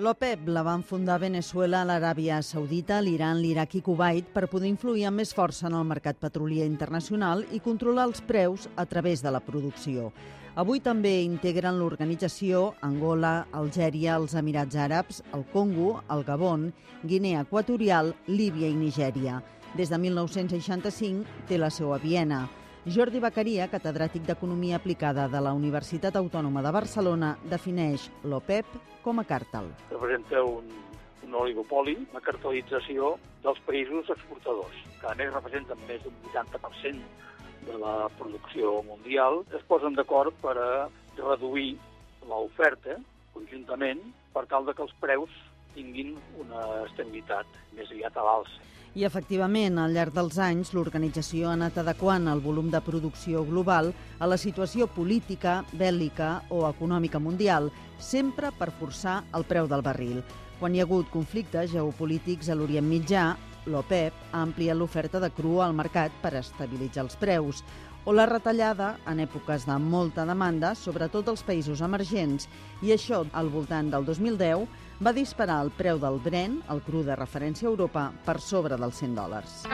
L'OPEP la van fundar Venezuela, l'Aràbia Saudita, l'Iran, l'Iraq i Kuwait per poder influir amb més força en el mercat petrolier internacional i controlar els preus a través de la producció. Avui també integren l'organització Angola, Algèria, els Emirats Àrabs, el Congo, el Gabon, Guinea Equatorial, Líbia i Nigèria. Des de 1965 té la seu a Viena. Jordi Beccaria, catedràtic d'Economia Aplicada de la Universitat Autònoma de Barcelona, defineix l'OPEP com a càrtel. Representa un oligopoli, una cartelització dels països exportadors, que a més representen més d'un 80% de la producció mundial. Es posen d'acord per a reduir l'oferta conjuntament per tal que els preus tinguin una estabilitat més aviat a l'alça. I, efectivament, al llarg dels anys, l'organització ha anat adequant el volum de producció global a la situació política, bèl·lica o econòmica mundial, sempre per forçar el preu del barril. Quan hi ha hagut conflictes geopolítics a l'Orient Mitjà, l'OPEP ha ampliat l'oferta de cru al mercat per estabilitzar els preus, o la retallada en èpoques de molta demanda, sobretot als països emergents, i això, al voltant del 2010, va disparar el preu del Brent, el cru de referència a Europa, per sobre dels $100.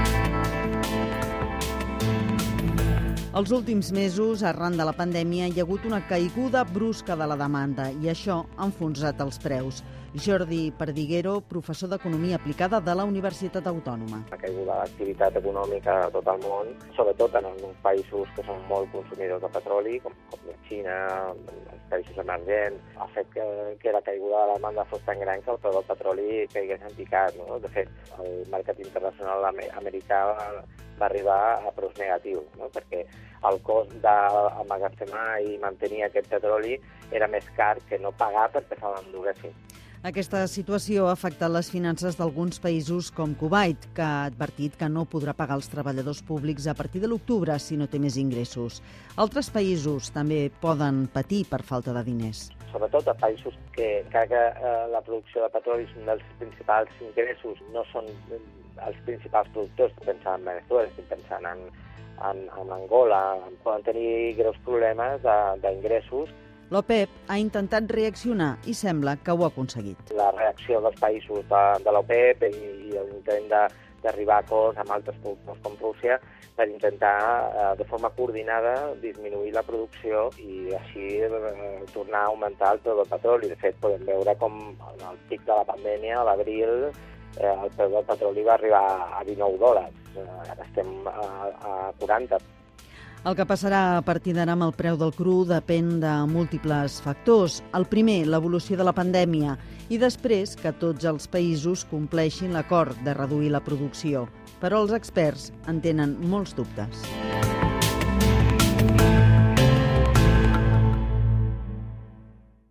Els últims mesos, arran de la pandèmia, hi ha hagut una caiguda brusca de la demanda i això ha enfonsat els preus. Jordi Perdiguero, professor d'Economia Aplicada de la Universitat Autònoma. La caiguda de l'activitat econòmica a tot el món, sobretot en alguns països que són molt consumidors de petroli, com la Xina, els països emergents, ha fet que la caiguda de la demanda fos tan gran que el preu del petroli caigués en picat. No? De fet, el mercat internacional americà va arribar a preus negatius, no? Perquè el cost d'emmagatzemar i mantenir aquest petroli era més car que no pagar perquè se l'enduguessin. Aquesta situació ha afectat les finances d'alguns països com Kuwait, que ha advertit que no podrà pagar els treballadors públics a partir de l'octubre si no té més ingressos. Altres països també poden patir per falta de diners. Sobretot a països que, encara que la producció de petroli és un dels principals ingressos, no són els principals productors. Estic pensant en Venezuela, estic pensant en Angola, poden tenir greus problemes d'ingressos. L'OPEP ha intentat reaccionar i sembla que ho ha aconseguit. La reacció dels països de l'OPEP i l'intent d'arribar a acords amb altres productors com Rússia per intentar de forma coordinada disminuir la producció i així tornar a augmentar el preu del petroli. De fet, podem veure com en el pic de la pandèmia, a l'abril, el preu del petroli va arribar a $19. Ara estem a 40. El que passarà a partir d'ara amb el preu del cru depèn de múltiples factors. El primer, l'evolució de la pandèmia, i després que tots els països compleixin l'acord de reduir la producció. Però els experts en tenen molts dubtes.